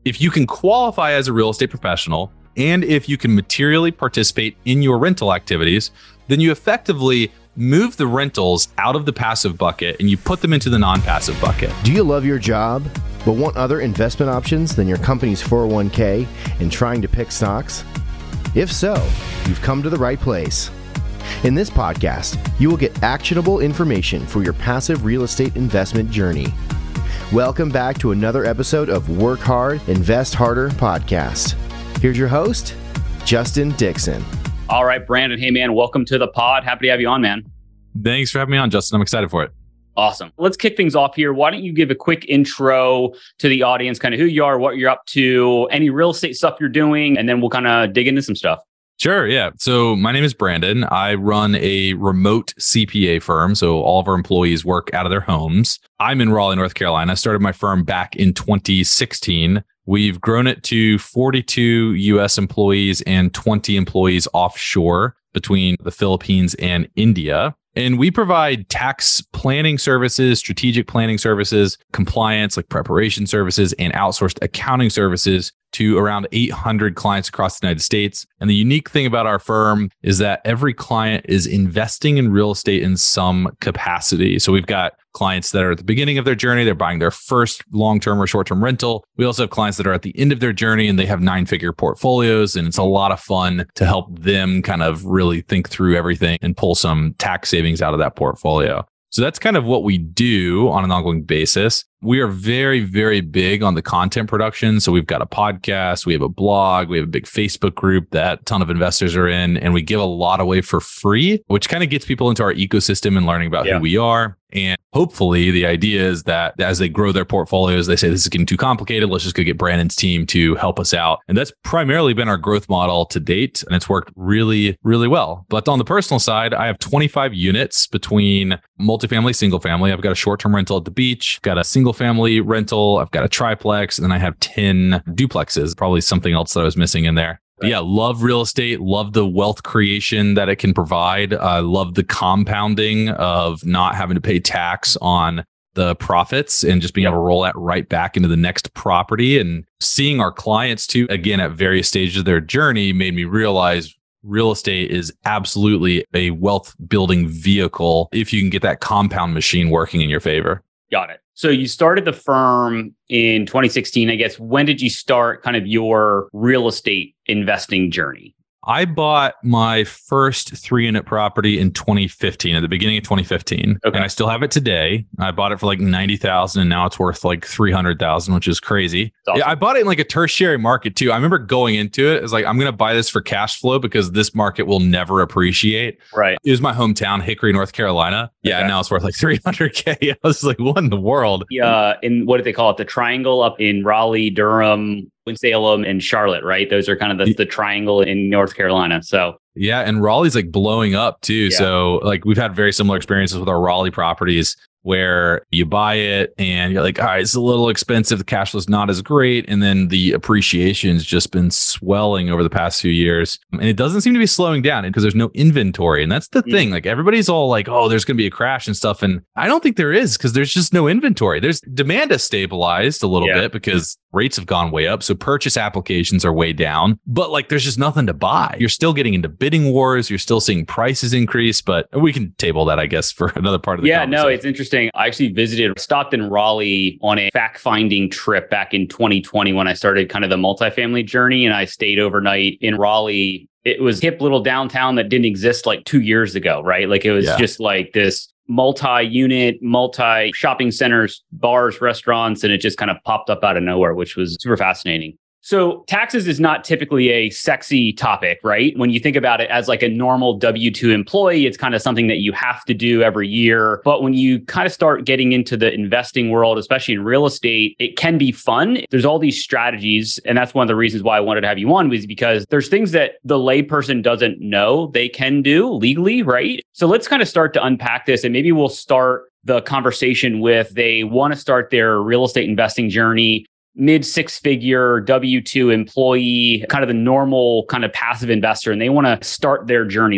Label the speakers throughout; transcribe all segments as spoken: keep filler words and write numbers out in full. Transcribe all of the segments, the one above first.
Speaker 1: If you can qualify as a real estate professional, and if you can materially participate in your rental activities, then you effectively move the rentals out of the passive bucket and you put them into the non-passive bucket.
Speaker 2: Do you love your job, but want other investment options than your company's four oh one k and trying to pick stocks? If so, you've come to the right place. In this podcast, you will get actionable information for your passive real estate investment journey. Welcome back to another episode of Work Hard, Invest Harder podcast. Here's your host, Justin Dixon.
Speaker 3: All right, Brandon. Hey, man. Welcome to the pod. Happy to have you on, man.
Speaker 1: Thanks for having me on, Justin. I'm excited for it.
Speaker 3: Awesome. Let's kick things off here. Why don't you give a quick intro to the audience, kind of who you are, what you're up to, any real estate stuff you're doing, and then we'll kind of dig into some stuff.
Speaker 1: Sure. Yeah. So my name is Brandon. I run a remote C P A firm. So all of our employees work out of their homes. I'm in Raleigh, North Carolina. I started my firm back in twenty sixteen. We've grown it to forty-two U S employees and twenty employees offshore between the Philippines and India. And we provide tax planning services, strategic planning services, compliance, like preparation services, and outsourced accounting services to around eight hundred clients across the United States. And the unique thing about our firm is that every client is investing in real estate in some capacity. So we've got clients that are at the beginning of their journey. They're buying their first long-term or short-term rental. We also have clients that are at the end of their journey and they have nine-figure portfolios. And it's a lot of fun to help them kind of really think through everything and pull some tax savings out of that portfolio. So that's kind of what we do on an ongoing basis. We are very, very big on the content production. So we've got a podcast, we have a blog, we have a big Facebook group that a ton of investors are in, and we give a lot away for free, which kind of gets people into our ecosystem and learning about yeah. who we are. And hopefully the idea is that as they grow their portfolios, they say, this is getting too complicated. Let's just go get Brandon's team to help us out. And that's primarily been our growth model to date. And it's worked really, really well. But on the personal side, I have twenty-five units between multifamily, single family. I've got a short-term rental at the beach, got a single family rental. I've got a triplex, and then I have ten duplexes, probably something else that I was missing in there. But yeah, love real estate, love the wealth creation that it can provide. I uh, love the compounding of not having to pay tax on the profits and just being able to roll that right back into the next property. And seeing our clients too, again, at various stages of their journey made me realize real estate is absolutely a wealth building vehicle if you can get that compound machine working in your favor.
Speaker 3: Got it. So you started the firm in twenty sixteen, I guess. When did you start kind of your real estate investing journey?
Speaker 1: I bought my first three unit property in twenty fifteen, at the beginning of twenty fifteen. Okay. And I still have it today. I bought it for like ninety thousand and now it's worth like three hundred thousand, which is crazy. Awesome. Yeah, I bought it in like a tertiary market too. I remember going into it. It's like, I'm going to buy this for cash flow because this market will never appreciate.
Speaker 3: Right.
Speaker 1: It was my hometown, Hickory, North Carolina. Yeah. Okay. Now it's worth like three hundred K. I was like, what in the world?
Speaker 3: Yeah. In what do they call it? The triangle up in Raleigh, Durham, Winston-Salem, and Charlotte, right? Those are kind of the, the triangle in North Carolina. So
Speaker 1: yeah, and Raleigh's like blowing up too. Yeah. So like we've had very similar experiences with our Raleigh properties where you buy it and you're like, all right, it's a little expensive. The cash flow is not as great. And then the appreciation has just been swelling over the past few years. And it doesn't seem to be slowing down because there's no inventory. And that's the mm. thing. Like everybody's all like, oh, there's going to be a crash and stuff. And I don't think there is because there's just no inventory. There's demand has stabilized a little yeah. bit because rates have gone way up. So purchase applications are way down, but like there's just nothing to buy. You're still getting into bidding wars. You're still seeing prices increase, but we can table that, I guess, for another part of the
Speaker 3: Yeah, no, it's interesting. I actually visited, stopped in Raleigh on a fact-finding trip back in twenty twenty when I started kind of the multifamily journey, and I stayed overnight in Raleigh. It was hip little downtown that didn't exist like two years ago, right? Like it was yeah. just like this multi-unit, multi-shopping centers, bars, restaurants, and it just kind of popped up out of nowhere, which was super fascinating. So taxes is not typically a sexy topic, right? When you think about it as like a normal W two employee, it's kind of something that you have to do every year. But when you kind of start getting into the investing world, especially in real estate, it can be fun. There's all these strategies. And that's one of the reasons why I wanted to have you on, was because there's things that the layperson doesn't know they can do legally, right? So let's kind of start to unpack this, and maybe we'll start the conversation with they want to start their real estate investing journey. Mid six figure W two employee, kind of the normal kind of passive investor, and they want to start their journey. Like, what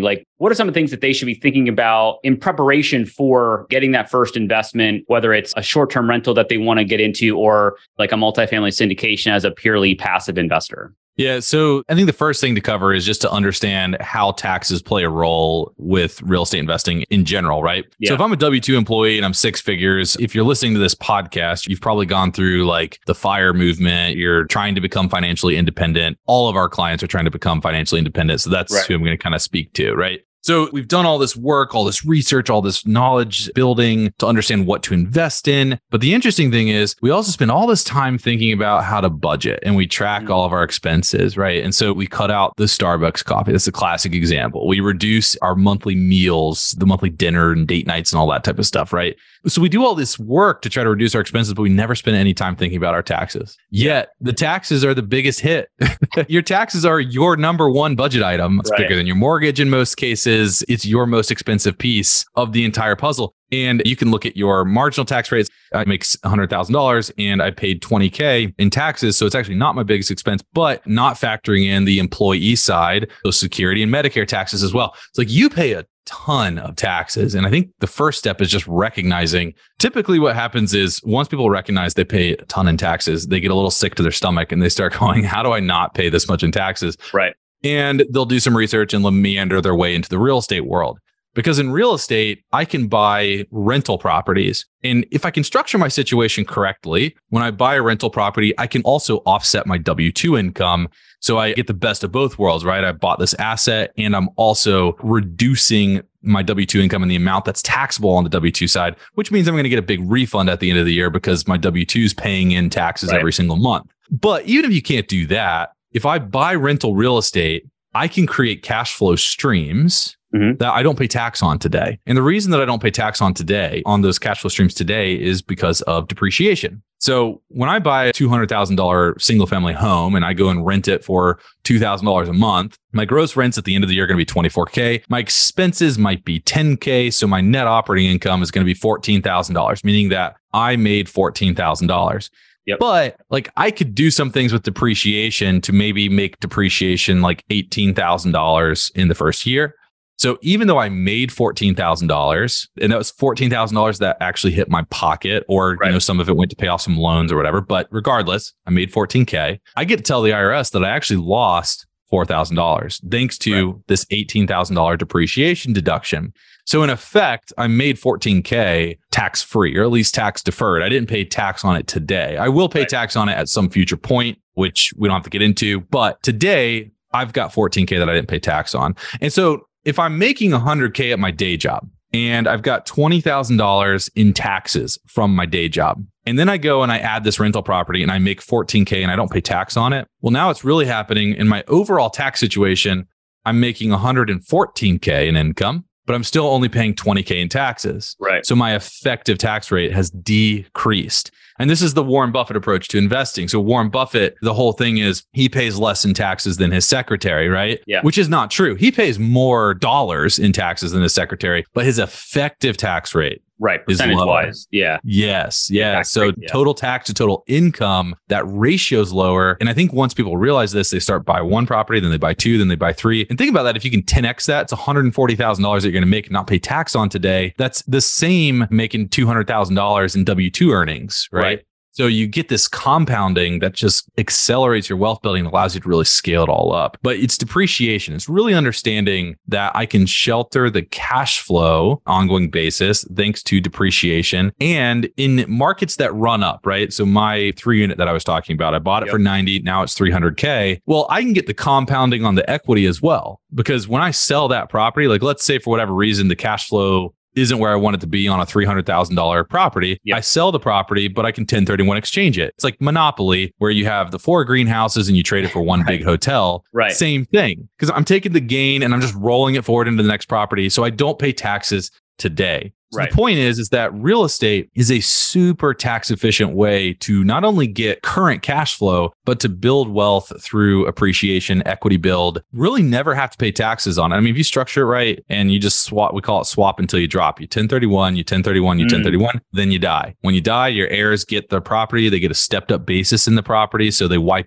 Speaker 3: what are some of the things that they should be thinking about in preparation for getting that first investment, whether it's a short-term rental that they want to get into or like a multifamily syndication as a purely passive investor?
Speaker 1: Yeah. So I think the first thing to cover is just to understand how taxes play a role with real estate investing in general, right?
Speaker 3: Yeah.
Speaker 1: So if I'm a W two employee and I'm six figures, if you're listening to this podcast, you've probably gone through like the FIRE movement. You're trying to become financially independent. All of our clients are trying to become financially independent. So that's
Speaker 3: Right.
Speaker 1: who I'm going to kind of speak to, right? So we've done all this work, all this research, all this knowledge building to understand what to invest in. But the interesting thing is we also spend all this time thinking about how to budget and we track mm-hmm. all of our expenses, right? And so we cut out the Starbucks coffee. That's a classic example. We reduce our monthly meals, the monthly dinner and date nights and all that type of stuff, right? So we do all this work to try to reduce our expenses, but we never spend any time thinking about our taxes. Yet the taxes are the biggest hit. Your taxes are your number one budget item. It's right. bigger than your mortgage in most cases. It's your most expensive piece of the entire puzzle. And you can look at your marginal tax rates. I make one hundred thousand dollars and I paid twenty K in taxes. So it's actually not my biggest expense, but not factoring in the employee side, Social Security and Medicare taxes as well. It's like you pay a ton of taxes. And I think the first step is just recognizing, typically what happens is once people recognize they pay a ton in taxes, they get a little sick to their stomach and they start going, how do I not pay this much in taxes?
Speaker 3: Right.
Speaker 1: And they'll do some research and meander their way into the real estate world. Because in real estate, I can buy rental properties. And if I can structure my situation correctly, when I buy a rental property, I can also offset my W two income. So I get the best of both worlds, right? I bought this asset and I'm also reducing my W two income and the amount that's taxable on the W two side, which means I'm going to get a big refund at the end of the year because my W two is paying in taxes right. every single month. But even if you can't do that, if I buy rental real estate, I can create cash flow streams Mm-hmm. that I don't pay tax on today. And the reason that I don't pay tax on today, on those cash flow streams today, is because of depreciation. So when I buy a two hundred thousand dollars single family home and I go and rent it for two thousand dollars a month, my gross rents at the end of the year are going to be twenty-four K. My expenses might be ten K. So my net operating income is going to be fourteen thousand dollars, meaning that I made fourteen thousand dollars.
Speaker 3: Yep.
Speaker 1: But like I could do some things with depreciation to maybe make depreciation like eighteen thousand dollars in the first year. So even though I made fourteen thousand dollars, and that was fourteen thousand dollars that actually hit my pocket, or right. you know, some of it went to pay off some loans or whatever. But regardless, I made fourteen K. I get to tell the I R S that I actually lost four thousand dollars thanks to right. this eighteen thousand dollars depreciation deduction. So in effect, I made fourteen K tax free, or at least tax deferred. I didn't pay tax on it today. I will pay right. tax on it at some future point, which we don't have to get into. But today, I've got fourteen K that I didn't pay tax on. And so if I'm making one hundred K at my day job and I've got twenty thousand dollars in taxes from my day job, and then I go and I add this rental property and I make fourteen K and I don't pay tax on it, well, now it's really happening in my overall tax situation. I'm making one hundred fourteen K in income, but I'm still only paying twenty K in taxes.
Speaker 3: Right.
Speaker 1: So my effective tax rate has decreased. And this is the Warren Buffett approach to investing. So Warren Buffett, the whole thing is he pays less in taxes than his secretary, right?
Speaker 3: Yeah.
Speaker 1: Which is not true. He pays more dollars in taxes than his secretary, but his effective tax rate
Speaker 3: Right. Percentage wise. Yeah.
Speaker 1: Yes. Yeah.
Speaker 3: Tax
Speaker 1: so
Speaker 3: rate, yeah.
Speaker 1: total tax to total income, that ratio is lower. And I think once people realize this, they start buy one property, then they buy two, then they buy three. And think about that. If you can ten X that, it's one hundred forty thousand dollars that you're going to make and not pay tax on today. That's the same making two hundred thousand dollars in W two earnings, right? right. So you get this compounding that just accelerates your wealth building and allows you to really scale it all up. But it's depreciation. It's really understanding that I can shelter the cash flow ongoing basis thanks to depreciation. And in markets that run up, right? So my three unit that I was talking about, I bought it yep. for ninety, now it's three hundred K. Well, I can get the compounding on the equity as well. Because when I sell that property, like let's say for whatever reason, the cash flow isn't where I want it to be on a three hundred thousand dollars property. Yep. I sell the property, but I can ten thirty-one exchange it. It's like Monopoly, where you have the four greenhouses and you trade it for one right. big hotel.
Speaker 3: Right.
Speaker 1: Same thing. Because I'm taking the gain and I'm just rolling it forward into the next property. So I don't pay taxes today. So
Speaker 3: right.
Speaker 1: the point is, is that real estate is a super tax efficient way to not only get current cash flow, but to build wealth through appreciation, equity build, really never have to pay taxes on it. I mean, if you structure it right and you just swap, we call it swap until you drop. You ten thirty-one, you ten thirty-one, you mm. ten thirty-one, then you die. When you die, your heirs get the property. They get a stepped up basis in the property. So they wipe out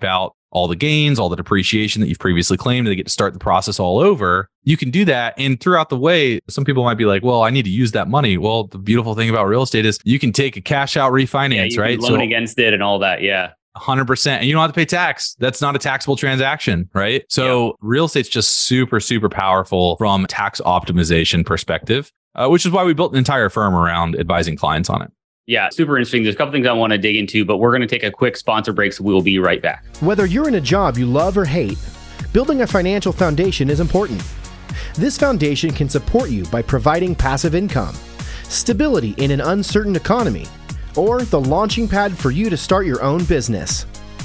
Speaker 1: all the gains, all the depreciation that you've previously claimed. They get to start the process all over. You can do that. And throughout the way, some people might be like, well, I need to use that money. Well, the beautiful thing about real estate is you can take a cash out refinance,
Speaker 3: yeah, you
Speaker 1: right?
Speaker 3: Can loan
Speaker 1: so,
Speaker 3: against it and all that. Yeah.
Speaker 1: one hundred percent. And you don't have to pay tax. That's not a taxable transaction, right? So yeah. real estate's just super, super powerful from a tax optimization perspective, uh, which is why we built an entire firm around advising clients on it.
Speaker 3: Yeah, super interesting. There's a couple things I want to dig into, but we're going to take a quick sponsor break, so we will be right back.
Speaker 2: Whether you're in a job you love or hate, building a financial foundation is important. This foundation can support you by providing passive income, stability in an uncertain economy, or the launching pad for you to start your own business.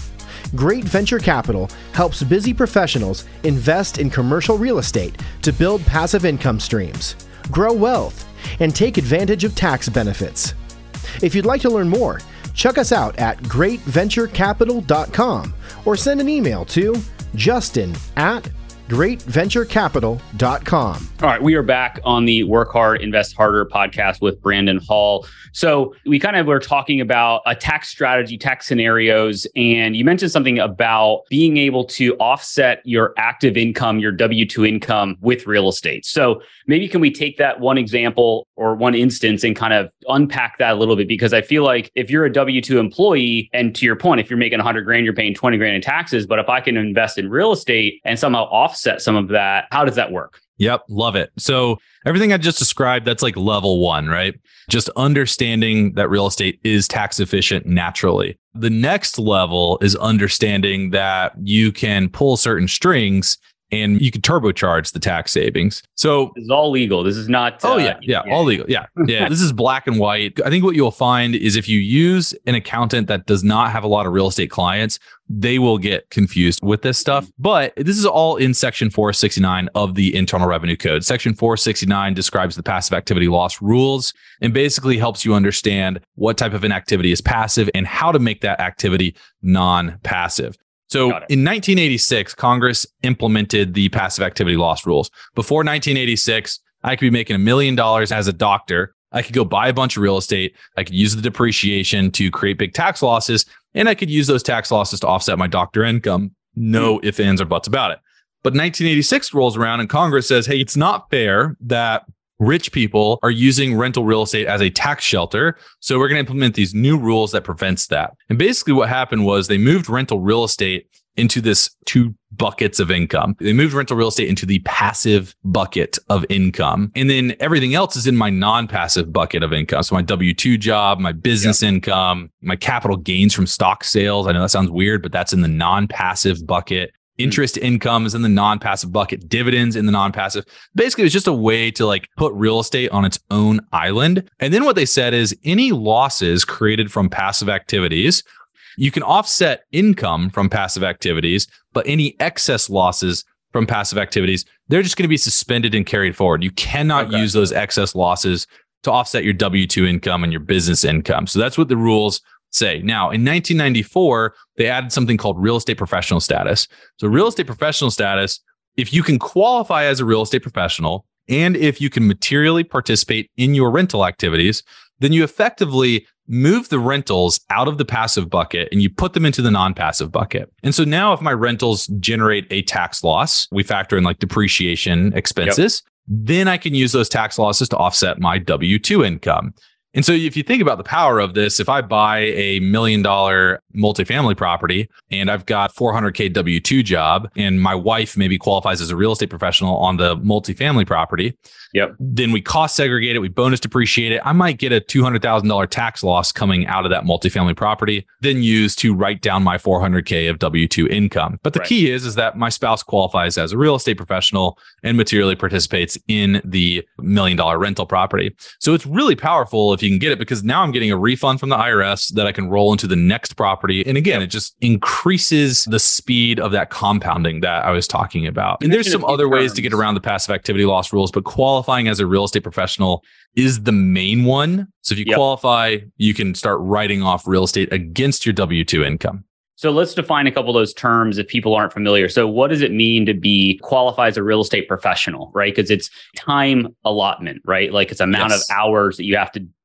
Speaker 2: Great Venture Capital helps busy professionals invest in commercial real estate to build passive income streams, grow wealth, and take advantage of tax benefits. If you'd like to learn more, check us out at great venture capital dot com or send an email to justin at great venture capital dot com.
Speaker 3: All right, we are back on the Work Hard, Invest Harder podcast with Brandon Hall. So we kind of were talking about a tax strategy, tax scenarios, and you mentioned something about being able to offset your active income, your W two income with real estate. So maybe can we take that one example or one instance and kind of unpack that a little bit? Because I feel like if you're a W two employee, and to your point, if you're making one hundred grand, you're paying twenty grand in taxes. But if I can invest in real estate and somehow offset some of that, how does that work?
Speaker 1: Yep. Love it. So everything I just described, that's like level one, right? Just understanding that real estate is tax efficient naturally. The next level is understanding that you can pull certain strings and you can turbocharge the tax savings. So
Speaker 3: this is all legal. This is not.
Speaker 1: Oh, uh, yeah, yeah. Yeah. All legal. Yeah. Yeah. This is black and white. I think what you'll find is if you use an accountant that does not have a lot of real estate clients, they will get confused with this stuff. But this is all in Section four sixty-nine of the Internal Revenue Code. Section four sixty-nine describes the passive activity loss rules and basically helps you understand what type of an activity is passive and how to make that activity non-passive. So in nineteen eighty-six, Congress implemented the passive activity loss rules. Before nineteen eighty-six, I could be making a million dollars as a doctor. I could go buy a bunch of real estate. I could use the depreciation to create big tax losses, and I could use those tax losses to offset my doctor income. No ifs, ands, or buts about it. But nineteen eighty-six rolls around and Congress says, hey, it's not fair that rich people are using rental real estate as a tax shelter. So we're going to implement these new rules that prevents that. And basically what happened was they moved rental real estate into this two buckets of income. They moved rental real estate into the passive bucket of income. And then everything else is in my non-passive bucket of income. So my W two job, my business yep. income, my capital gains from stock sales. I know that sounds weird, but that's in the non-passive bucket. Interest income is in the non-passive bucket, dividends in the non-passive. Basically, it's just a way to like put real estate on its own island. And then what they said is any losses created from passive activities, you can offset income from passive activities, but any excess losses from passive activities, they're just going to be suspended and carried forward. You cannot okay. use those excess losses to offset your W two income and your business income. So that's what the rules say. Now, in nineteen ninety-four, they added something called real estate professional status. So real estate professional status, if you can qualify as a real estate professional, and if you can materially participate in your rental activities, then you effectively move the rentals out of the passive bucket and you put them into the non-passive bucket. And so now if my rentals generate a tax loss, we factor in like depreciation expenses, yep. then I can use those tax losses to offset my W two income. And so if you think about the power of this, if I buy a million dollar multifamily property and I've got four hundred K W two job and my wife maybe qualifies as a real estate professional on the multifamily property, yep. then we cost segregate it, we bonus depreciate it. I might get a two hundred thousand dollars tax loss coming out of that multifamily property, then use to write down my four hundred K of W two income. But the right. key is, is that my spouse qualifies as a real estate professional and materially participates in the million dollar rental property. So it's really powerful if you can get it, because now I'm getting a refund from the I R S that I can roll into the next property. And again, yep. it just increases the speed of that compounding that I was talking about. And there's some other terms. ways to get around the passive activity loss rules, but qualifying as a real estate professional is the main one. So if you yep. qualify, you can start writing off real estate against your W two income.
Speaker 3: So let's define a couple of those terms if people aren't familiar. So what does it mean to be qualified as a real estate professional, right? Because it's time allotment, right? Like it's amount yes. of hours that you have to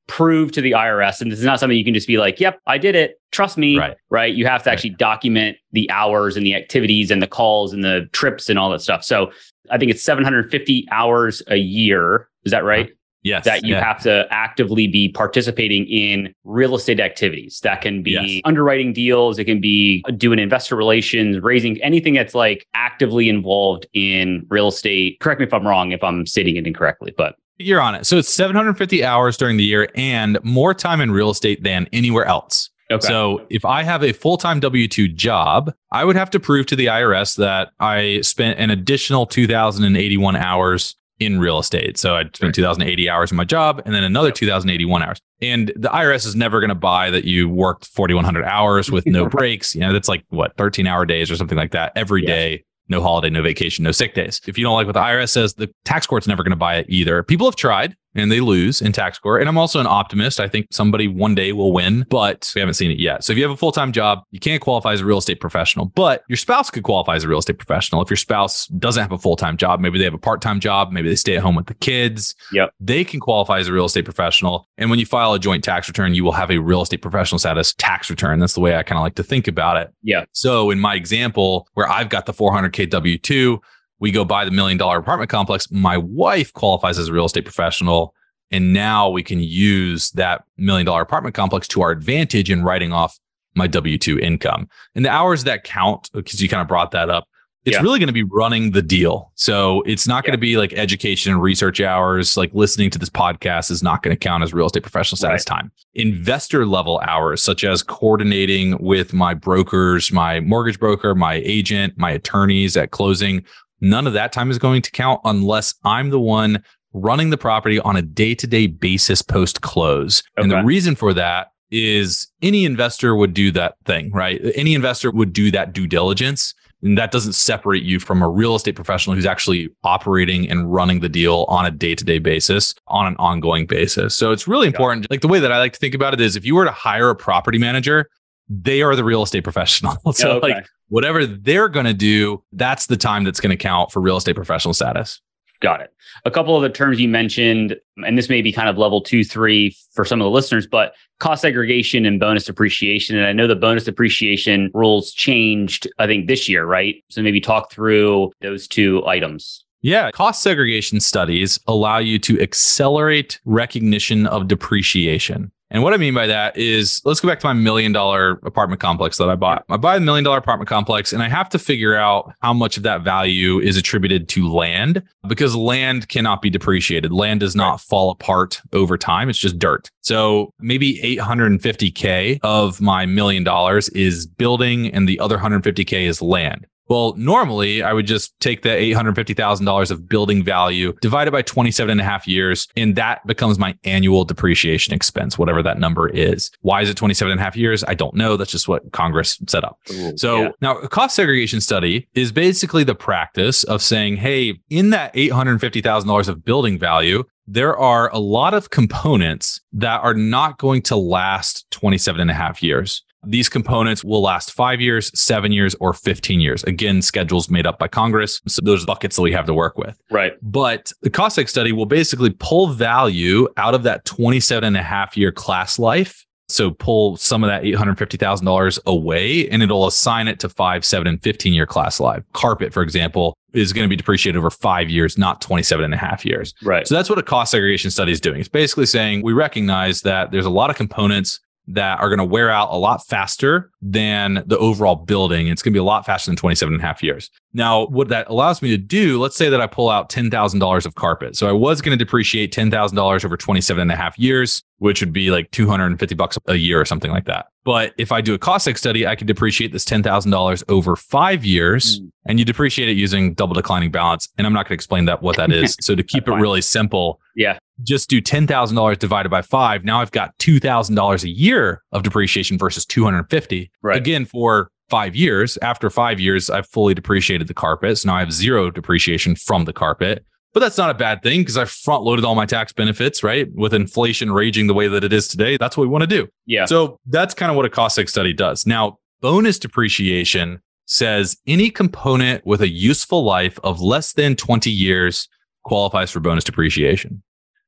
Speaker 3: prove to the I R S, and this is not something you can just be like, yep, I did it. Trust me,
Speaker 1: right?
Speaker 3: right? You have to actually right. document the hours and the activities and the calls and the trips and all that stuff. So I think it's seven hundred fifty hours a year. Is that right?
Speaker 1: Yes.
Speaker 3: That you
Speaker 1: yeah.
Speaker 3: have to actively be participating in real estate activities. That can be
Speaker 1: yes.
Speaker 3: underwriting deals. It can be doing investor relations, raising anything that's like actively involved in real estate. Correct me if I'm wrong, if I'm stating it incorrectly, but
Speaker 1: you're on it. So it's seven hundred fifty hours during the year and more time in real estate than anywhere else. Okay. So if I have a full-time W two job, I would have to prove to the I R S that I spent an additional two thousand eighty-one hours in real estate. So I'd spent two thousand eighty hours in my job and then another two thousand eighty-one hours. And the I R S is never going to buy that you worked forty-one hundred hours with no breaks. You know, that's like what, thirteen hour days or something like that every yes. day. No holiday, no vacation, no sick days. If you don't like what the I R S says, the tax court's never going to buy it either. People have tried and they lose in tax court. And I'm also an optimist. I think somebody one day will win, but we haven't seen it yet. So if you have a full-time job, you can't qualify as a real estate professional, but your spouse could qualify as a real estate professional. If your spouse doesn't have a full-time job, maybe they have a part-time job, maybe they stay at home with the kids.
Speaker 3: Yep.
Speaker 1: They can qualify as a real estate professional. And when you file a joint tax return, you will have a real estate professional status tax return. That's the way I kind of like to think about it.
Speaker 3: Yeah.
Speaker 1: So in my example, where I've got the four hundred K W two, we go buy the million dollar apartment complex. My wife qualifies as a real estate professional. And now we can use that million dollar apartment complex to our advantage in writing off my W two income. And the hours that count, because you kind of brought that up, it's yeah. really going to be running the deal. So it's not yeah. going to be like education and research hours, like listening to this podcast is not going to count as real estate professional status right. time. Investor level hours, such as coordinating with my brokers, my mortgage broker, my agent, my attorneys at closing, none of that time is going to count unless I'm the one running the property on a day-to-day basis post-close. Okay. And the reason for that is any investor would do that thing, right? Any investor would do that due diligence. And that doesn't separate you from a real estate professional who's actually operating and running the deal on a day-to-day basis, on an ongoing basis. So it's really important. Like the way that I like to think about it is if you were to hire a property manager, they are the real estate professional. So okay. like whatever they're going to do, that's the time that's going to count for real estate professional status.
Speaker 3: Got it. A couple of the terms you mentioned, and this may be kind of level two, three for some of the listeners, but cost segregation and bonus depreciation. And I know the bonus depreciation rules changed, I think, this year, right? So maybe talk through those two items.
Speaker 1: Yeah. Cost segregation studies allow you to accelerate recognition of depreciation. And what I mean by that is, let's go back to my million dollar apartment complex that I bought. I buy a million dollar apartment complex and I have to figure out how much of that value is attributed to land, because land cannot be depreciated. Land does not fall apart over time. It's just dirt. So maybe eight hundred fifty K of my million dollars is building and the other one hundred fifty K is land. Well, normally I would just take the eight hundred fifty thousand dollars of building value, divide it by twenty-seven and a half years, and that becomes my annual depreciation expense, whatever that number is. Why is it twenty-seven and a half years? I don't know. That's just what Congress set up. Ooh, so yeah. Now a cost segregation study is basically the practice of saying, hey, in that eight hundred fifty thousand dollars of building value, there are a lot of components that are not going to last twenty-seven and a half years. These components will last five years, seven years, or fifteen years. Again, schedules made up by Congress. So those buckets that we have to work with.
Speaker 3: Right.
Speaker 1: But the cost seg study will basically pull value out of that twenty-seven and a half year class life. So pull some of that eight hundred fifty thousand dollars away and it'll assign it to five, seven, and fifteen year class life. Carpet, for example, is going to be depreciated over five years, not twenty-seven and a half years.
Speaker 3: Right.
Speaker 1: So that's what a cost segregation study is doing. It's basically saying we recognize that there's a lot of components that are going to wear out a lot faster than the overall building. It's going to be a lot faster than twenty-seven and a half years. Now, what that allows me to do, let's say that I pull out ten thousand dollars of carpet. So I was going to depreciate ten thousand dollars over twenty-seven and a half years, which would be like two hundred fifty bucks a year or something like that. But if I do a cost seg study, I could depreciate this ten thousand dollars over five years mm. and you depreciate it using double declining balance. And I'm not going to explain that what that is. So to keep it really simple,
Speaker 3: yeah,
Speaker 1: just do ten thousand dollars divided by five. Now I've got two thousand dollars a year of depreciation versus two hundred fifty.
Speaker 3: Right.
Speaker 1: Again, for five years. After five years, I've fully depreciated the carpet. So now I have zero depreciation from the carpet. But that's not a bad thing because I front loaded all my tax benefits, right? With inflation raging the way that it is today, that's what we want to do.
Speaker 3: Yeah.
Speaker 1: So that's kind of what a cost seg study does. Now, bonus depreciation says any component with a useful life of less than twenty years qualifies for bonus depreciation.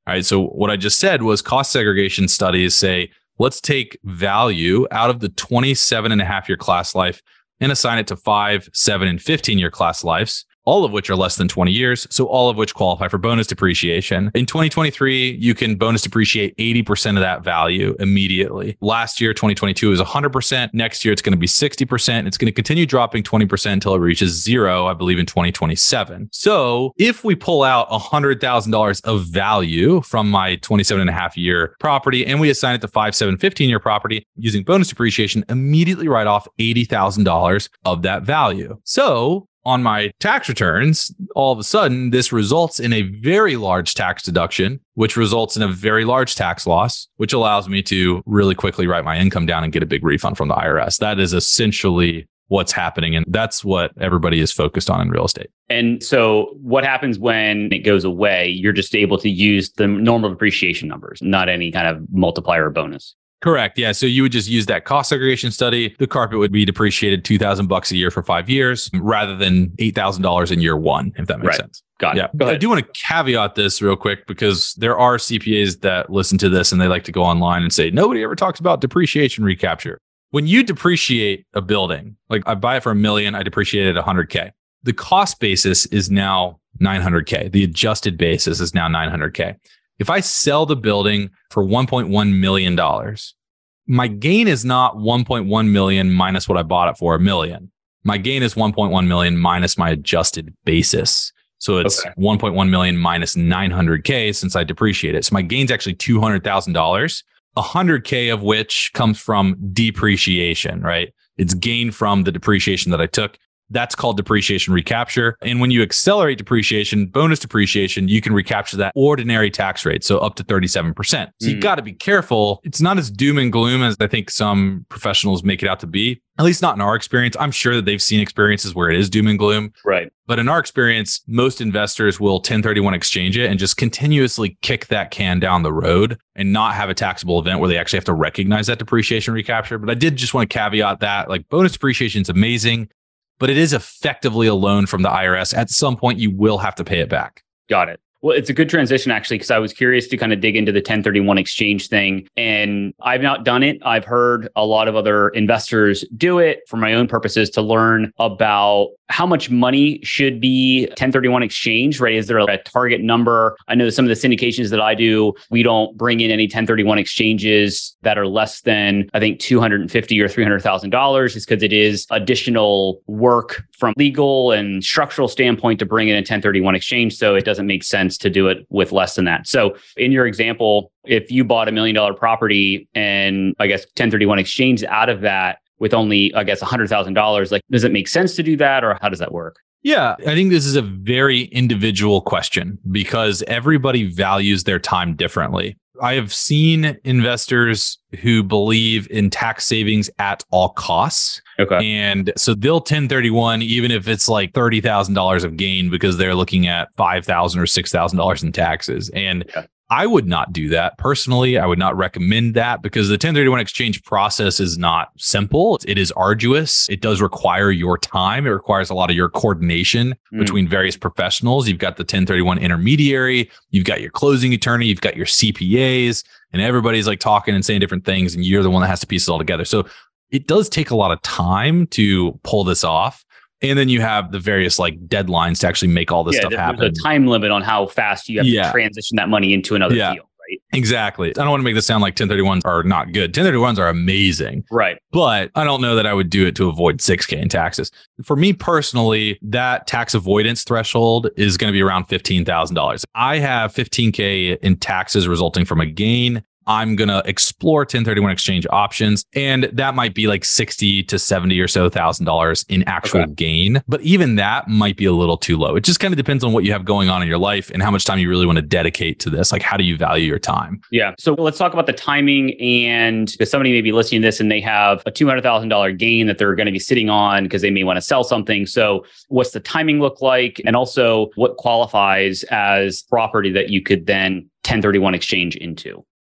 Speaker 1: All right. So what I just said was cost segregation studies say, let's take value out of the twenty-seven and a half year class life and assign it to five, seven, and fifteen year class lives, all of which are less than twenty years. So all of which qualify for bonus depreciation. In twenty twenty-three, you can bonus depreciate eighty percent of that value immediately. Last year, twenty twenty-two is one hundred percent. Next year, it's going to be sixty percent. It's going to continue dropping twenty percent until it reaches zero, I believe, in twenty twenty-seven. So if we pull out one hundred thousand dollars of value from my twenty-seven and a half year property and we assign it to five, seven, fifteen year property using bonus depreciation, immediately write off eighty thousand dollars of that value. So on my tax returns, all of a sudden, this results in a very large tax deduction, which results in a very large tax loss, which allows me to really quickly write my income down and get a big refund from the I R S. That is essentially what's happening. And that's what everybody is focused on in real estate.
Speaker 3: And so what happens when it goes away? You're just able to use the normal depreciation numbers, not any kind of multiplier or bonus.
Speaker 1: Correct. Yeah. So you would just use that cost segregation study. The carpet would be depreciated two thousand bucks a year for five years rather than eight thousand dollars in year one, if that makes
Speaker 3: right.
Speaker 1: sense.
Speaker 3: Got it.
Speaker 1: Yeah. I do want to caveat this real quick because there are C P As that listen to this and they like to go online and say, nobody ever talks about depreciation recapture. When you depreciate a building, like I buy it for a million, I depreciate it one hundred K. The cost basis is now nine hundred K. The adjusted basis is now nine hundred K. If I sell the building for one point one million dollars, my gain is not one point one million minus what I bought it for a million. My gain is one point one million minus my adjusted basis. So it's okay. one point one million minus nine hundred K since I depreciate it. So my gain's actually two hundred thousand dollars, one hundred K of which comes from depreciation, right? It's gain from the depreciation that I took. That's called depreciation recapture. And when you accelerate depreciation, bonus depreciation, you can recapture that ordinary tax rate. So up to thirty-seven percent. So mm. you got to be careful. It's not as doom and gloom as I think some professionals make it out to be, at least not in our experience. I'm sure that they've seen experiences where it is doom and gloom.
Speaker 3: Right.
Speaker 1: But in our experience, most investors will ten thirty-one exchange it and just continuously kick that can down the road and not have a taxable event where they actually have to recognize that depreciation recapture. But I did just want to caveat that like bonus depreciation is amazing, but it is effectively a loan from the I R S. At some point, you will have to pay it back.
Speaker 3: Got it. Well, it's a good transition, actually, because I was curious to kind of dig into the ten thirty-one exchange thing. And I've not done it. I've heard a lot of other investors do it for my own purposes to learn about how much money should be ten thirty-one exchange, right? Is there a target number? I know some of the syndications that I do, we don't bring in any ten thirty-one exchanges that are less than, I think, two hundred fifty thousand dollars or three hundred thousand dollars, just because it is additional work from legal and structural standpoint to bring in a ten thirty-one exchange. So it doesn't make sense to do it with less than that. So in your example, if you bought a million dollar property and I guess ten thirty-one exchange out of that with only, I guess, one hundred thousand dollars, like, does it make sense to do that or how does that work?
Speaker 1: Yeah, I think this is a very individual question because everybody values their time differently. I have seen investors who believe in tax savings at all costs.
Speaker 3: Okay.
Speaker 1: And so they'll ten thirty-one, even if it's like thirty thousand dollars of gain because they're looking at five thousand dollars or six thousand dollars in taxes. And yeah. I would not do that personally. I would not recommend that because the ten thirty-one exchange process is not simple. It is arduous. It does require your time. It requires a lot of your coordination mm. between various professionals. You've got the ten thirty-one intermediary, you've got your closing attorney, you've got your C P As, and everybody's like talking and saying different things, and you're the one that has to piece it all together. So it does take a lot of time to pull this off. And then you have the various like deadlines to actually make all this yeah, stuff
Speaker 3: there's
Speaker 1: happen.
Speaker 3: There's a time limit on how fast you have yeah. to transition that money into another
Speaker 1: yeah.
Speaker 3: deal, right?
Speaker 1: Exactly. I don't want to make this sound like ten thirty-ones are not good. ten thirty-ones are amazing.
Speaker 3: Right.
Speaker 1: But I don't know that I would do it to avoid six K in taxes. For me personally, that tax avoidance threshold is going to be around fifteen thousand dollars. I have fifteen K in taxes resulting from a gain. I'm going to explore ten thirty-one exchange options. And that might be like sixty to seventy or so thousand dollars in actual okay. gain. But even that might be a little too low. It just kind of depends on what you have going on in your life and how much time you really want to dedicate to this. Like, how do you value your time?
Speaker 3: Yeah. So let's talk about the timing. And if somebody may be listening to this and they have a two hundred thousand dollars gain that they're going to be sitting on because they may want to sell something. So what's the timing look like? And also what qualifies as property that you could then ten thirty-one exchange into?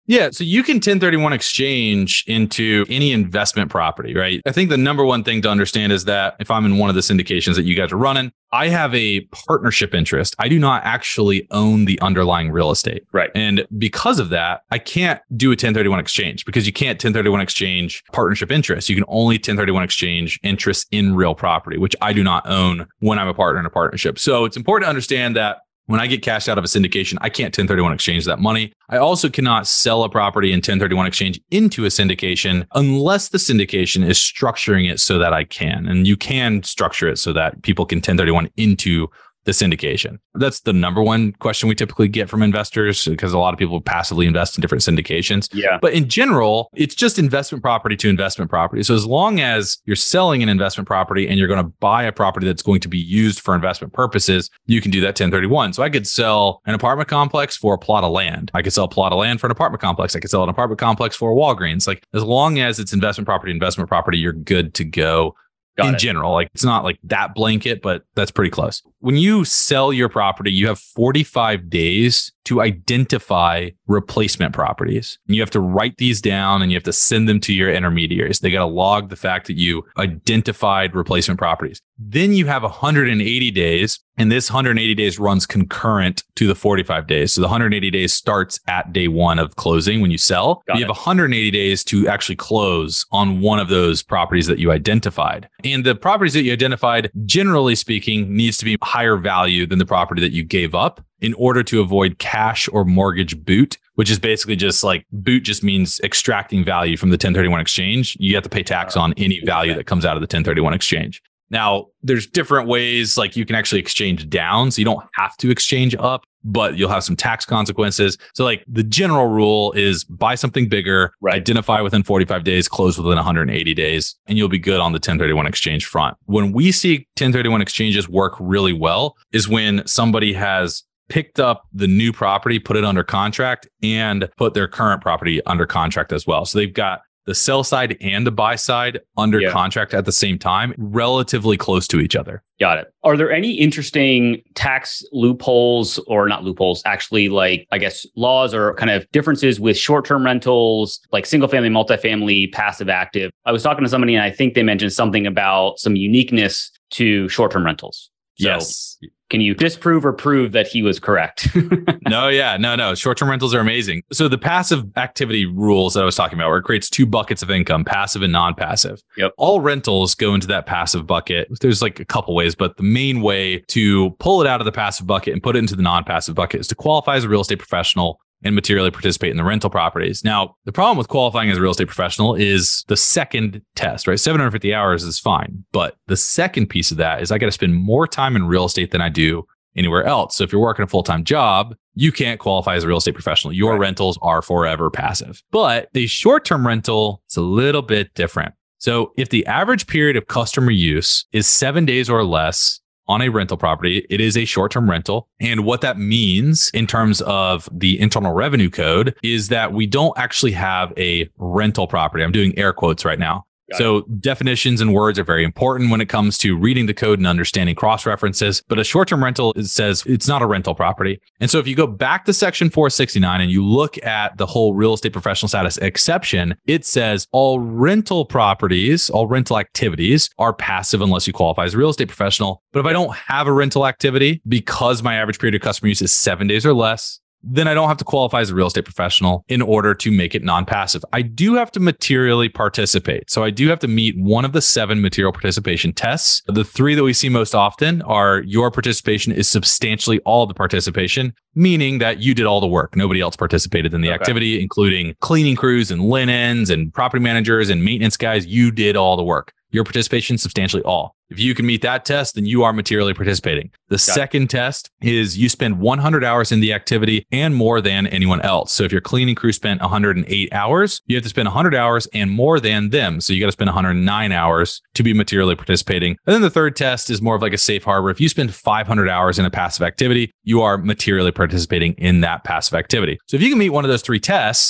Speaker 1: Yeah. So you can ten thirty-one exchange into any investment property, right? I think the number one thing to understand is that if I'm in one of the syndications that you guys are running, I have a partnership interest. I do not actually own the underlying real estate.
Speaker 3: Right.
Speaker 1: And because of that, I can't do a ten thirty-one exchange because you can't ten thirty-one exchange partnership interest. You can only ten thirty-one exchange interest in real property, which I do not own when I'm a partner in a partnership. So it's important to understand that when I get cashed out of a syndication, I can't ten thirty-one exchange that money. I also cannot sell a property and ten thirty-one exchange into a syndication unless the syndication is structuring it so that I can. And you can structure it so that people can ten thirty-one into the syndication. That's the number one question we typically get from investors because a lot of people passively invest in different syndications.
Speaker 3: Yeah.
Speaker 1: But in general, it's just investment property to investment property. So as long as you're selling an investment property and you're going to buy a property that's going to be used for investment purposes, you can do that ten thirty-one. So I could sell an apartment complex for a plot of land. I could sell a plot of land for an apartment complex. I could sell an apartment complex for a Walgreens. Like as long as it's investment property, investment property, you're good to go. Got in it. General, like it's not like that blanket, but that's pretty close. When you sell your property, you have forty-five days to identify replacement properties. And you have to write these down and you have to send them to your intermediaries. They got to log the fact that you identified replacement properties. Then you have one hundred eighty days, and this one hundred eighty days runs concurrent to the forty-five days. So the one hundred eighty days starts at day one of closing when you sell. Got you it. have one hundred eighty days to actually close on one of those properties that you identified. And the properties that you identified, generally speaking, needs to be higher value than the property that you gave up in order to avoid cash or mortgage boot, which is basically just like boot just means extracting value from the ten thirty-one exchange. You have to pay tax on any value that comes out of the ten thirty-one exchange. Now, there's different ways, like you can actually exchange down, so you don't have to exchange up, but you'll have some tax consequences. So like the general rule is buy something bigger, right. Identify within forty-five days, close within one hundred eighty days, and you'll be good on the ten thirty-one exchange front. When we see ten thirty-one exchanges work really well is when somebody has picked up the new property, put it under contract, and put their current property under contract as well. So they've got the sell side and the buy side under yeah. contract at the same time, relatively close to each other.
Speaker 3: Got it. Are there any interesting tax loopholes or not loopholes, actually like, I guess, laws or kind of differences with short-term rentals, like single family, multifamily, passive active? I was talking to somebody and I think they mentioned something about some uniqueness to short-term rentals. So
Speaker 1: yes.
Speaker 3: Can you disprove or prove that he was correct?
Speaker 1: No, yeah, no, no. Short-term rentals are amazing. So the passive activity rules that I was talking about, where it creates two buckets of income, passive and non-passive.
Speaker 3: Yep.
Speaker 1: All rentals go into that passive bucket. There's like a couple ways, but the main way to pull it out of the passive bucket and put it into the non-passive bucket is to qualify as a real estate professional and materially participate in the rental properties. Now, the problem with qualifying as a real estate professional is the second test, right? seven hundred fifty hours is fine. But the second piece of that is I got to spend more time in real estate than I do anywhere else. So if you're working a full-time job, you can't qualify as a real estate professional. Your right. rentals are forever passive. But a short-term rental is a little bit different. So if the average period of customer use is seven days or less, on a rental property, it is a short-term rental. And what that means in terms of the Internal Revenue Code is that we don't actually have a rental property. I'm doing air quotes right now. Got so it. Definitions and words are very important when it comes to reading the code and understanding cross-references. But a short-term rental it says it's not a rental property. And so if you go back to section four sixty-nine and you look at the whole real estate professional status exception, it says all rental properties, all rental activities are passive unless you qualify as a real estate professional. But if I don't have a rental activity because my average period of customer use is seven days or less, then I don't have to qualify as a real estate professional in order to make it non-passive. I do have to materially participate. So I do have to meet one of the seven material participation tests. The three that we see most often are your participation is substantially all the participation, meaning that you did all the work. Nobody else participated in the okay. activity, including cleaning crews and linens and property managers and maintenance guys. You did all the work. Your participation, substantially all. If you can meet that test, then you are materially participating. The Got second it. test is you spend one hundred hours in the activity and more than anyone else. So if your cleaning crew spent one hundred eight hours, you have to spend one hundred hours and more than them. So you got to spend one hundred nine hours to be materially participating. And then the third test is more of like a safe harbor. If you spend five hundred hours in a passive activity, you are materially participating in that passive activity. So if you can meet one of those three tests,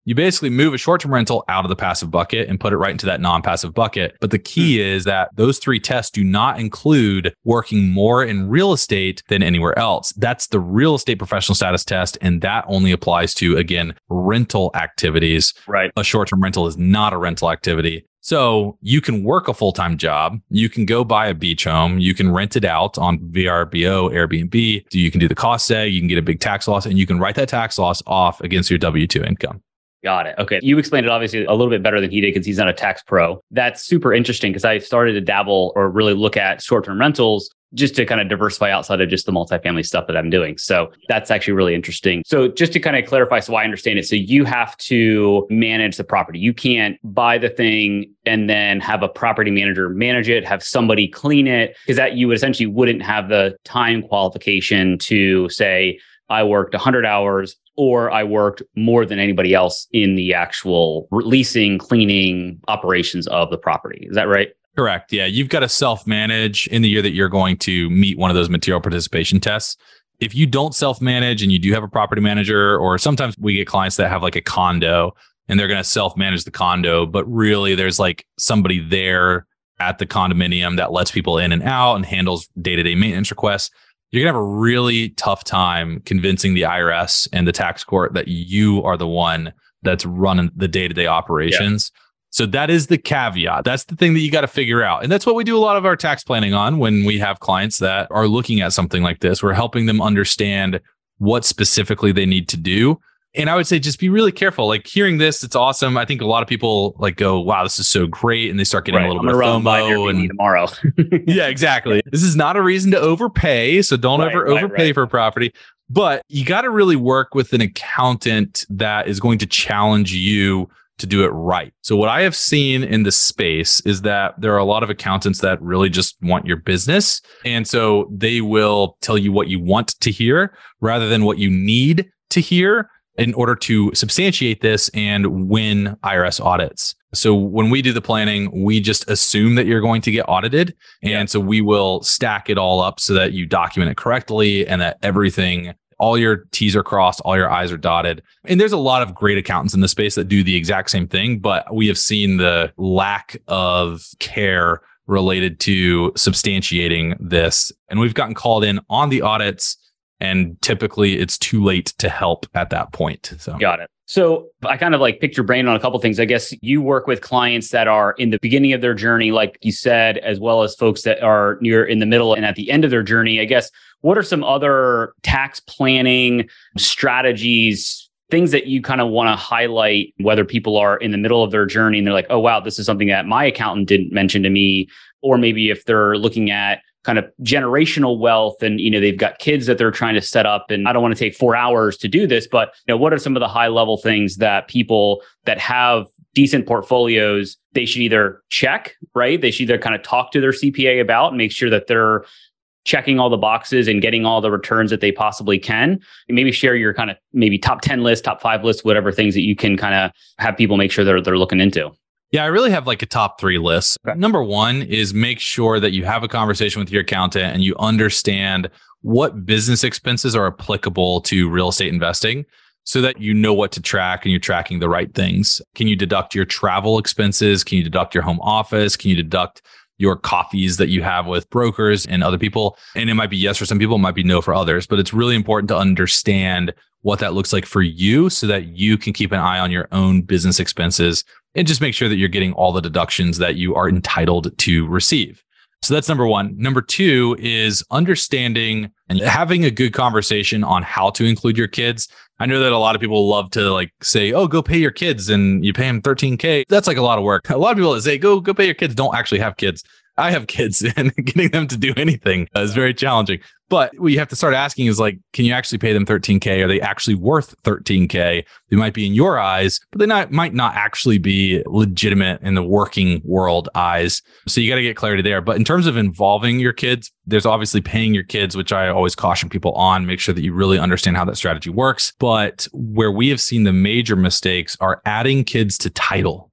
Speaker 1: You basically move a short-term rental out of the passive bucket and put it right into that non-passive bucket. But the key is that those three tests do not include working more in real estate than anywhere else. That's the real estate professional status test. And that only applies to, again, rental activities.
Speaker 3: Right.
Speaker 1: A short-term rental is not a rental activity. So you can work a full-time job. You can go buy a beach home. You can rent it out on V R B O, Airbnb. You can do the cost seg. You can get a big tax loss, and you can write that tax loss off against your W two income.
Speaker 3: Got it. Okay. You explained it obviously a little bit better than he did because he's not a tax pro. That's super interesting because I started to dabble or really look at short-term rentals just to kind of diversify outside of just the multifamily stuff that I'm doing. So that's actually really interesting. So just to kind of clarify so I understand it. So you have to manage the property. You can't buy the thing and then have a property manager manage it, have somebody clean it, because that you would essentially wouldn't have the time qualification to say, I worked one hundred hours or I worked more than anybody else in the actual leasing, cleaning operations of the property. Is that right?
Speaker 1: Correct. Yeah. You've got to self-manage in the year that you're going to meet one of those material participation tests. If you don't self-manage and you do have a property manager, or sometimes we get clients that have like a condo and they're going to self-manage the condo, but really there's like somebody there at the condominium that lets people in and out and handles day-to-day maintenance requests. You're going to have a really tough time convincing the I R S and the tax court that you are the one that's running the day-to-day operations. Yeah. So that is the caveat. That's the thing that you got to figure out. And that's what we do a lot of our tax planning on when we have clients that are looking at something like this. We're helping them understand what specifically they need to do. And I would say just be really careful. Like hearing this, it's awesome. I think a lot of people like go, wow, this is so great. And they start getting right. a little
Speaker 3: I'm
Speaker 1: bit of FOMO.
Speaker 3: And tomorrow.
Speaker 1: Yeah, exactly. This is not a reason to overpay. So don't right, ever right, overpay right. for a property. But you got to really work with an accountant that is going to challenge you to do it right. So what I have seen in the space is that there are a lot of accountants that really just want your business. And so they will tell you what you want to hear rather than what you need to hear in order to substantiate this and win I R S audits. So when we do the planning, we just assume that you're going to get audited. And yeah. so we will stack it all up so that you document it correctly and that everything, all your T's are crossed, all your I's are dotted. And there's a lot of great accountants in the space that do the exact same thing, but we have seen the lack of care related to substantiating this. And we've gotten called in on the audits, and typically it's too late to help at that point. So
Speaker 3: got it. So I kind of like picked your brain on a couple of things. I guess you work with clients that are in the beginning of their journey, like you said, as well as folks that are near in the middle and at the end of their journey. I guess, what are some other tax planning strategies, things that you kind of want to highlight, whether people are in the middle of their journey and they're like, oh, wow, this is something that my accountant didn't mention to me, or maybe if they're looking at kind of generational wealth and, you know, they've got kids that they're trying to set up and I don't want to take four hours to do this, but, you know, what are some of the high level things that people that have decent portfolios, they should either check, right? They should either kind of talk to their C P A about and make sure that they're checking all the boxes and getting all the returns that they possibly can. And maybe share your kind of maybe top ten list, top five list, whatever things that you can kind of have people make sure they're, they're looking into.
Speaker 1: Yeah, I really have like a top three list. Okay. Number one is make sure that you have a conversation with your accountant and you understand what business expenses are applicable to real estate investing so that you know what to track and you're tracking the right things. Can you deduct your travel expenses? Can you deduct your home office? Can you deduct your coffees that you have with brokers and other people? And it might be yes for some people, it might be no for others, but it's really important to understand what that looks like for you so that you can keep an eye on your own business expenses and just make sure that you're getting all the deductions that you are entitled to receive. So that's number one. Number two is understanding and having a good conversation on how to include your kids. I know that a lot of people love to like say, oh, go pay your kids and you pay them thirteen K. That's like a lot of work. A lot of people that say, go, go pay your kids don't actually have kids. I have kids and getting them to do anything is very challenging. But what you have to start asking is like, can you actually pay them thirteen K? Are they actually worth thirteen K? They might be in your eyes, but they not, might not actually be legitimate in the working world eyes. So you got to get clarity there. But in terms of involving your kids, there's obviously paying your kids, which I always caution people on. Make sure that you really understand how that strategy works. But where we have seen the major mistakes are adding kids to title.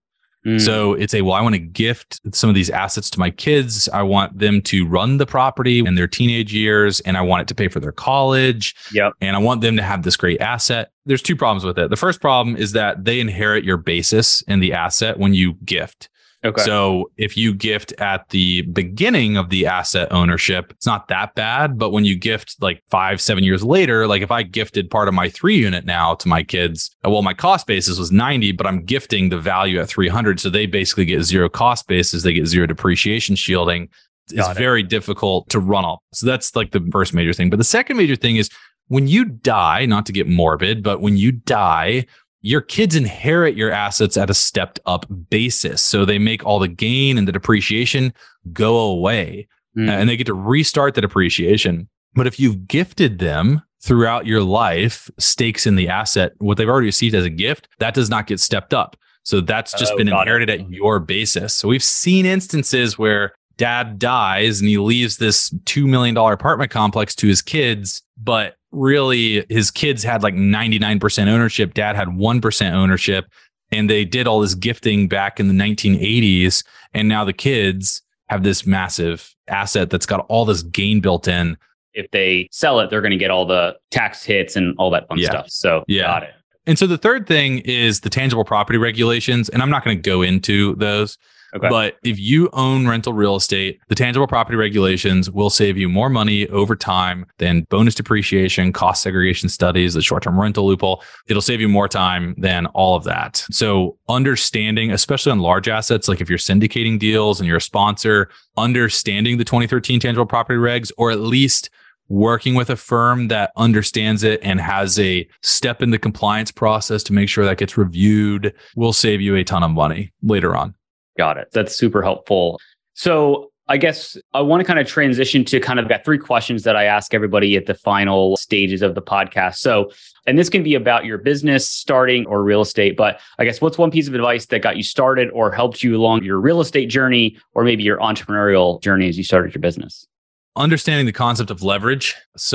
Speaker 3: Mm.
Speaker 1: So it's a, well, I want to gift some of these assets to my kids. I want them to run the property in their teenage years, and I want it to pay for their college.
Speaker 3: Yep.
Speaker 1: And I want them to have this great asset. There's two problems with it. The first problem is that they inherit your basis in the asset when you gift.
Speaker 3: Okay.
Speaker 1: So if you gift at the beginning of the asset ownership, it's not that bad. But when you gift like five, seven years later, like if I gifted part of my three unit now to my kids, well, my cost basis was ninety, but I'm gifting the value at three hundred. So they basically get zero cost basis. They get zero depreciation shielding. It's
Speaker 3: Got it.
Speaker 1: very difficult to run off. So that's like the first major thing. But the second major thing is when you die, not to get morbid, but when you die, your kids inherit your assets at a stepped up basis. So they make all the gain and the depreciation go away
Speaker 3: Mm.
Speaker 1: and they get to restart the depreciation. But if you've gifted them throughout your life stakes in the asset, what they've already received as a gift, that does not get stepped up. So that's just
Speaker 3: Oh,
Speaker 1: been
Speaker 3: got
Speaker 1: inherited
Speaker 3: it.
Speaker 1: at your basis. So we've seen instances where dad dies and he leaves this two million dollars apartment complex to his kids, but really his kids had like ninety-nine percent ownership. Dad had one percent ownership, and they did all this gifting back in the nineteen eighties. And now the kids have this massive asset that's got all this gain built in.
Speaker 3: If they sell it, they're going to get all the tax hits and all that fun
Speaker 1: Yeah.
Speaker 3: stuff. So
Speaker 1: Yeah.
Speaker 3: got it.
Speaker 1: And so the third thing is the tangible property regulations. And I'm not going to go into those.
Speaker 3: Okay.
Speaker 1: But if you own rental real estate, the tangible property regulations will save you more money over time than bonus depreciation, cost segregation studies, the short-term rental loophole. It'll save you more time than all of that. So understanding, especially on large assets, like if you're syndicating deals and you're a sponsor, understanding the twenty thirteen tangible property regs, or at least working with a firm that understands it and has a step in the compliance process to make sure that gets reviewed, will save you a ton of money later on.
Speaker 3: Got it. That's super helpful. So I guess I want to kind of transition to kind of got three questions that I ask everybody at the final stages of the podcast. So, and this can be about your business starting or real estate, but I guess what's one piece of advice that got you started or helped you along your real estate journey or maybe your entrepreneurial journey as you started your business?
Speaker 1: Understanding the concept of leverage.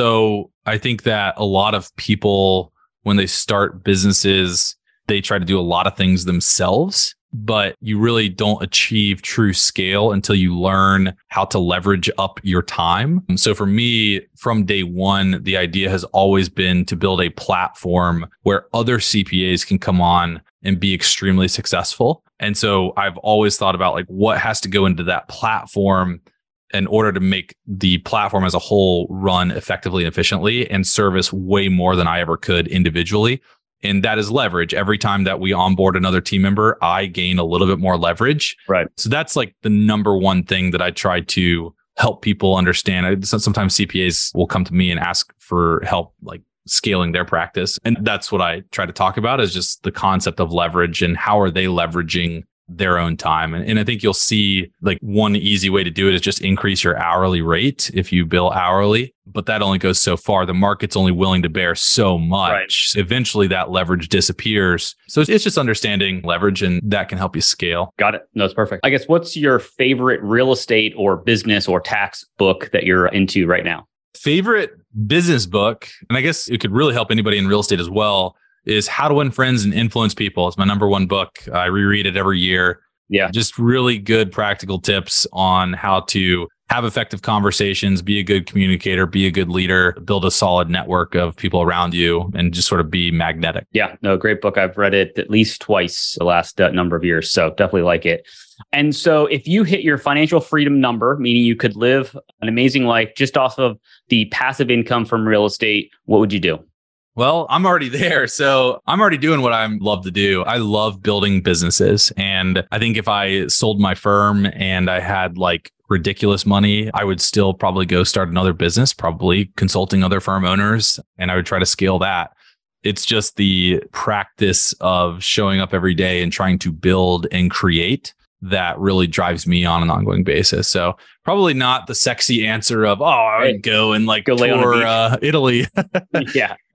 Speaker 1: So I think that a lot of people, when they start businesses, they try to do a lot of things themselves, but you really don't achieve true scale until you learn how to leverage up your time. And so for me, from day one, the idea has always been to build a platform where other C P As can come on and be extremely successful. And so I've always thought about like what has to go into that platform in order to make the platform as a whole run effectively and efficiently and service way more than I ever could individually. And that is leverage. Every time that we onboard another team member, I gain a little bit more leverage.
Speaker 3: Right.
Speaker 1: So that's like the number one thing that I try to help people understand. I, sometimes C P As will come to me and ask for help, like scaling their practice. And that's what I try to talk about is just the concept of leverage and how are they leveraging their own time. And, and I think you'll see like one easy way to do it is just increase your hourly rate if you bill hourly, but that only goes so far. The market's only willing to bear so much.
Speaker 3: Right.
Speaker 1: So eventually that leverage disappears. So it's just understanding leverage and that can help you scale.
Speaker 3: Got it. No, it's perfect. I guess what's your favorite real estate or business or tax book that you're into right now?
Speaker 1: Favorite business book, and I guess it could really help anybody in real estate as well, is How to Win Friends and Influence People. It's my number one book. I reread it every year.
Speaker 3: Yeah.
Speaker 1: Just really good practical tips on how to have effective conversations, be a good communicator, be a good leader, build a solid network of people around you, and just sort of be magnetic.
Speaker 3: Yeah. No, great book. I've read it at least twice the last uh, number of years. So definitely like it. And so if you hit your financial freedom number, meaning you could live an amazing life just off of the passive income from real estate, what would you do?
Speaker 1: Well, I'm already there. So I'm already doing what I love to do. I love building businesses. And I think if I sold my firm and I had like ridiculous money, I would still probably go start another business, probably consulting other firm owners, and I would try to scale that. It's just the practice of showing up every day and trying to build and create that really drives me on an ongoing basis. So probably not the sexy answer of, oh, I would go and like
Speaker 3: Go lay on a
Speaker 1: tour
Speaker 3: beach.
Speaker 1: uh, Italy.
Speaker 3: Yeah.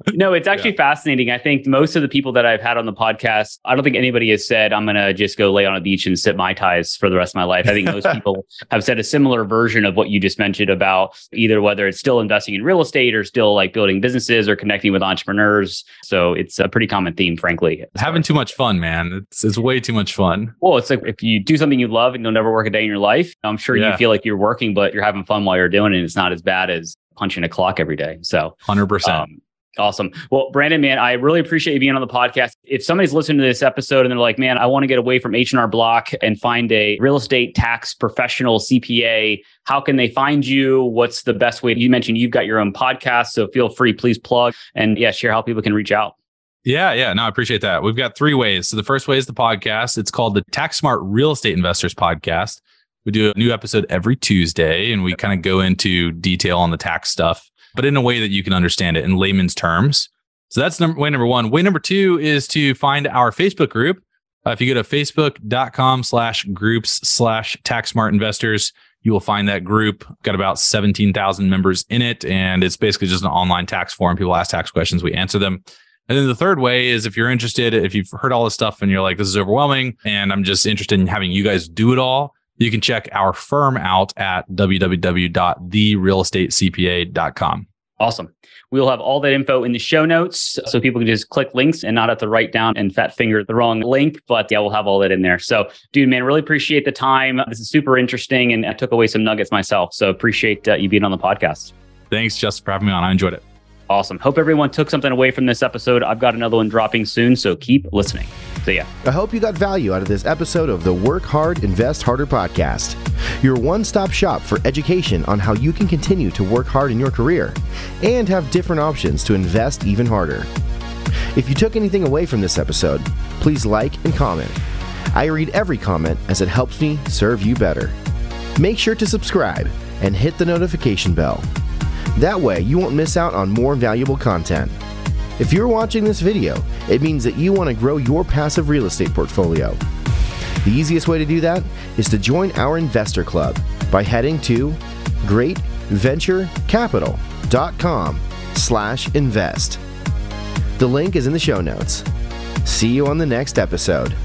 Speaker 3: No, it's actually yeah. fascinating. I think most of the people that I've had on the podcast, I don't think anybody has said, I'm going to just go lay on a beach and sip Mai Tais for the rest of my life. I think most people have said a similar version of what you just mentioned about either whether it's still investing in real estate or still like building businesses or connecting with entrepreneurs. So it's a pretty common theme, frankly.
Speaker 1: Having too much fun, man. It's, it's way too much fun.
Speaker 3: Well, it's like if you do something you love and you'll never work a day in your life, I'm sure yeah. you feel like you're working, but you're having fun while you're doing it. It's not as bad as punching a clock every day. So
Speaker 1: one hundred percent. Um,
Speaker 3: Awesome. Well, Brandon, man, I really appreciate you being on the podcast. If somebody's listening to this episode and they're like, man, I want to get away from H and R Block and find a real estate tax professional C P A, how can they find you? What's the best way? You mentioned you've got your own podcast, so feel free, please plug and yeah, share how people can reach out.
Speaker 1: Yeah, yeah. No, I appreciate that. We've got three ways. So the first way is the podcast. It's called the Tax Smart Real Estate Investors Podcast. We do a new episode every Tuesday and we kind of go into detail on the tax stuff, but in a way that you can understand it in layman's terms. So that's number, way number one. Way number two is to find our Facebook group. Uh, if you go to facebook.com slash groups slash tax smart investors, you will find that group. Got about seventeen thousand members in it. And it's basically just an online tax forum. People ask tax questions, we answer them. And then the third way is if you're interested, if you've heard all this stuff and you're like, this is overwhelming and I'm just interested in having you guys do it all, you can check our firm out at w w w dot the real estate c p a dot com.
Speaker 3: Awesome. We'll have all that info in the show notes so people can just click links and not have to write down and fat finger the wrong link. But yeah, we'll have all that in there. So dude, man, really appreciate the time. This is super interesting and I took away some nuggets myself. So appreciate uh, you being on the podcast.
Speaker 1: Thanks, Justin, for having me on. I enjoyed it.
Speaker 3: Awesome. Hope everyone took something away from this episode. I've got another one dropping soon, so keep listening. So yeah.
Speaker 2: I hope you got value out of this episode of the Work Hard, Invest Harder podcast. Your one-stop shop for education on how you can continue to work hard in your career and have different options to invest even harder. If you took anything away from this episode, please like and comment. I read every comment as it helps me serve you better. Make sure to subscribe and hit the notification bell. That way, you won't miss out on more valuable content. If you're watching this video, it means that you want to grow your passive real estate portfolio. The easiest way to do that is to join our investor club by heading to great venture capital dot com slash invest. The link is in the show notes. See you on the next episode.